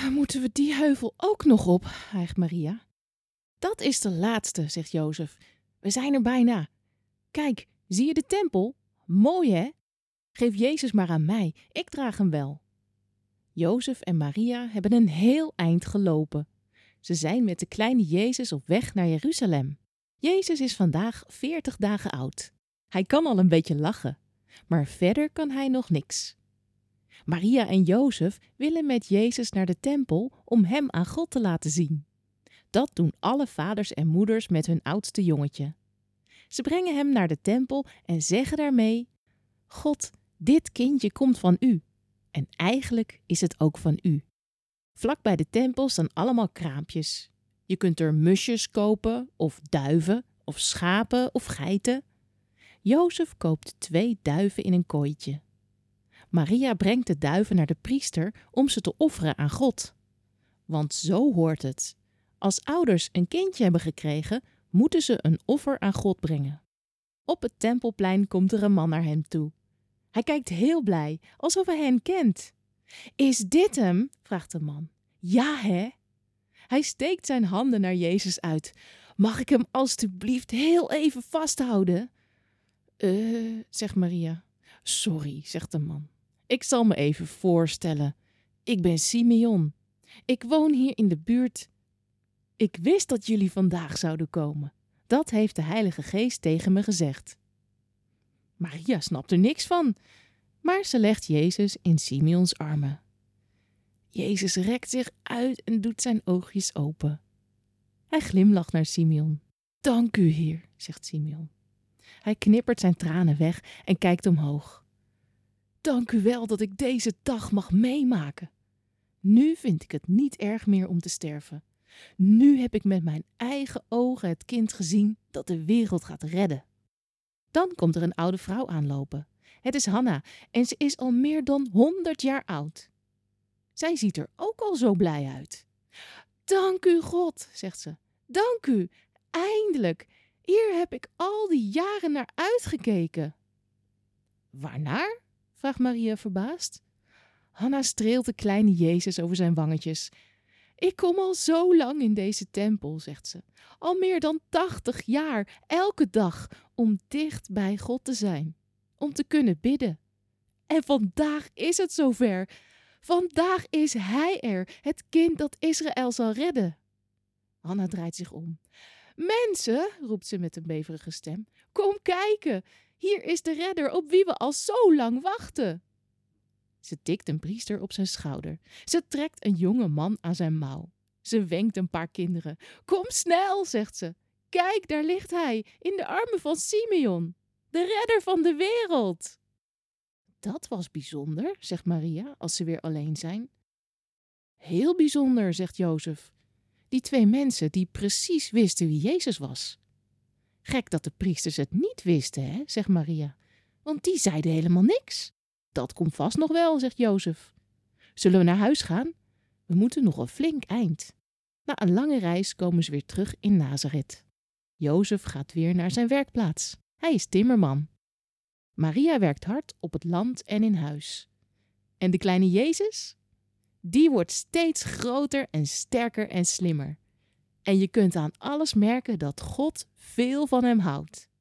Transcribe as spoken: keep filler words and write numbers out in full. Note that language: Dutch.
Moeten we die heuvel ook nog op, hijgt Maria. Dat is de laatste, zegt Jozef. We zijn er bijna. Kijk, zie je de tempel? Mooi, hè? Geef Jezus maar aan mij, ik draag hem wel. Jozef en Maria hebben een heel eind gelopen. Ze zijn met de kleine Jezus op weg naar Jeruzalem. Jezus is vandaag veertig dagen oud. Hij kan al een beetje lachen, maar verder kan hij nog niks. Maria en Jozef willen met Jezus naar de tempel om hem aan God te laten zien. Dat doen alle vaders en moeders met hun oudste jongetje. Ze brengen hem naar de tempel en zeggen daarmee: God, dit kindje komt van u. En eigenlijk is het ook van u. Vlak bij de tempel staan allemaal kraampjes. Je kunt er musjes kopen, of duiven, of schapen, of geiten. Jozef koopt twee duiven in een kooitje. Maria brengt de duiven naar de priester om ze te offeren aan God. Want zo hoort het. Als ouders een kindje hebben gekregen, moeten ze een offer aan God brengen. Op het tempelplein komt er een man naar hem toe. Hij kijkt heel blij, alsof hij hen kent. Is dit hem? Vraagt de man. Ja, hè? Hij steekt zijn handen naar Jezus uit. Mag ik hem alstublieft heel even vasthouden? Eh, zegt Maria. Sorry, zegt de man. Ik zal me even voorstellen. Ik ben Simeon. Ik woon hier in de buurt. Ik wist dat jullie vandaag zouden komen. Dat heeft de Heilige Geest tegen me gezegd. Maria snapt er niks van, maar ze legt Jezus in Simeons armen. Jezus rekt zich uit en doet zijn oogjes open. Hij glimlacht naar Simeon. Dank u, Heer, zegt Simeon. Hij knippert zijn tranen weg en kijkt omhoog. Dank u wel dat ik deze dag mag meemaken. Nu vind ik het niet erg meer om te sterven. Nu heb ik met mijn eigen ogen het kind gezien dat de wereld gaat redden. Dan komt er een oude vrouw aanlopen. Het is Hanna en ze is al meer dan honderd jaar oud. Zij ziet er ook al zo blij uit. Dank u, God, zegt ze. Dank u, eindelijk. Hier heb ik al die jaren naar uitgekeken. Waarnaar? Vraagt Maria verbaasd. Hanna streelt de kleine Jezus over zijn wangetjes. Ik kom al zo lang in deze tempel, zegt ze. Al meer dan tachtig jaar, elke dag, om dicht bij God te zijn. Om te kunnen bidden. En vandaag is het zover. Vandaag is Hij er, het kind dat Israël zal redden. Hanna draait zich om. Mensen, roept ze met een beverige stem, kom kijken. Hier is de redder op wie we al zo lang wachten. Ze tikt een priester op zijn schouder. Ze trekt een jonge man aan zijn mouw. Ze wenkt een paar kinderen. Kom snel, zegt ze. Kijk, daar ligt hij, in de armen van Simeon, de redder van de wereld. Dat was bijzonder, zegt Maria, als ze weer alleen zijn. Heel bijzonder, zegt Jozef. Die twee mensen die precies wisten wie Jezus was. Gek dat de priesters het niet wisten, hè, zegt Maria. Want die zeiden helemaal niks. Dat komt vast nog wel, zegt Jozef. Zullen we naar huis gaan? We moeten nog een flink eind. Na een lange reis komen ze weer terug in Nazareth. Jozef gaat weer naar zijn werkplaats. Hij is timmerman. Maria werkt hard op het land en in huis. En de kleine Jezus? Die wordt steeds groter en sterker en slimmer. En je kunt aan alles merken dat God veel van hem houdt.